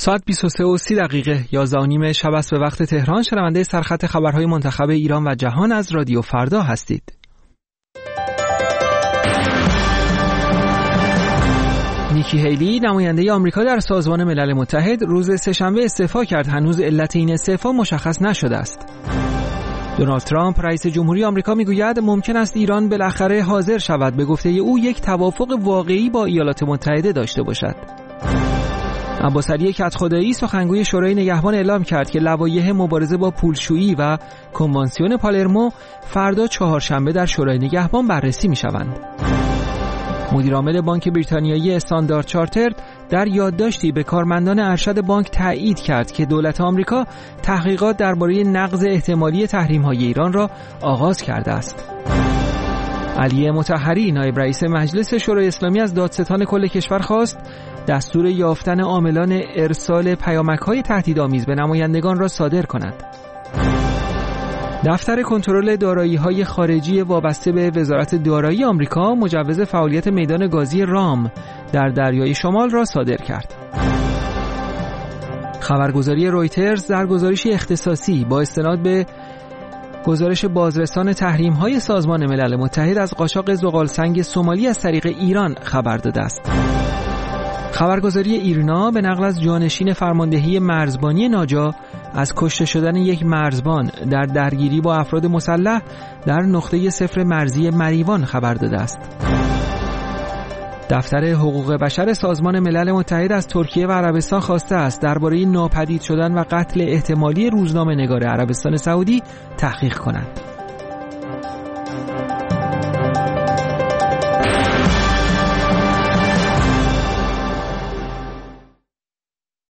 ساعت 23:30 11:30 شب است به وقت تهران. شنونده سرخط خبرهای منتخب ایران و جهان از رادیو فردا هستید. نیکی هیلی نماینده آمریکا در سازمان ملل متحد روز سه‌شنبه استعفا کرد. هنوز علت این استعفا مشخص نشده است. دونالد ترامپ رئیس جمهوری آمریکا میگوید ممکن است ایران بالاخره حاضر شود به گفته او یک توافق واقعی با ایالات متحده داشته باشد. عباس علی کدخدایی سخنگوی شورای نگهبان اعلام کرد که لوایح مبارزه با پولشویی و کنوانسیون پالرمو فردا چهارشنبه در شورای نگهبان بررسی می‌شوند. مدیرعامل بانک بریتانیایی استاندارد چارترد در یادداشتی به کارمندان ارشد بانک تایید کرد که دولت آمریکا تحقیقات درباره نقض احتمالی تحریم‌های ایران را آغاز کرده است. علی مطهری نایب رئیس مجلس شورای اسلامی از دادستان کل کشور خواست دستور یافتن عاملان ارسال پیامک‌های تهدیدآمیز به نمایندگان را صادر کند. دفتر کنترل دارایی‌های خارجی وابسته به وزارت دارایی آمریکا مجوز فعالیت میدان گازی رام در دریای شمال را صادر کرد. خبرگزاری رویترز در گزارشی اختصاصی با استناد به گزارش بازرسان تحریم‌های سازمان ملل متحد از قاچاق زغالسنگ سومالی از طریق ایران خبر داده است. خبرگزاری ایرنا به نقل از جانشین فرماندهی مرزبانی ناجا از کشته شدن یک مرزبان در درگیری با افراد مسلح در نقطه صفر مرزی مریوان خبر داده است. دفتر حقوق بشر سازمان ملل متحد از ترکیه و عربستان خواسته است درباره ناپدید شدن و قتل احتمالی روزنامه‌نگار عربستان سعودی تحقیق کنند.